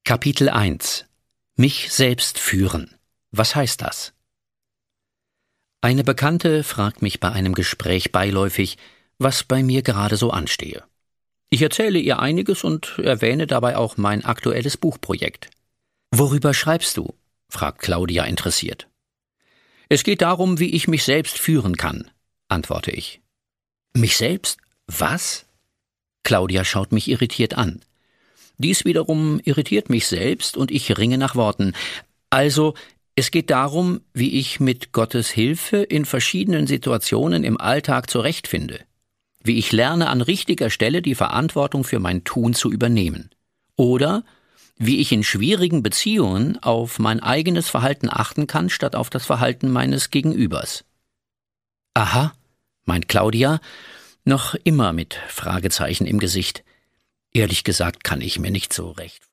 Kapitel 1 Mich selbst führen. Was heißt das? Eine Bekannte fragt mich bei einem Gespräch beiläufig, was bei mir gerade so anstehe. Ich erzähle ihr einiges und erwähne dabei auch mein aktuelles Buchprojekt. »Worüber schreibst du?« fragt Claudia interessiert. »Es geht darum, wie ich mich selbst führen kann«, antworte ich. »Mich selbst? Was?« Claudia schaut mich irritiert an. Dies wiederum irritiert mich selbst und ich ringe nach Worten. Also, es geht darum, wie ich mit Gottes Hilfe in verschiedenen Situationen im Alltag zurechtfinde. Wie ich lerne, an richtiger Stelle die Verantwortung für mein Tun zu übernehmen. Oder wie ich in schwierigen Beziehungen auf mein eigenes Verhalten achten kann, statt auf das Verhalten meines Gegenübers. »Aha«, meint Claudia, noch immer mit Fragezeichen im Gesicht. Ehrlich gesagt kann ich mir nicht so recht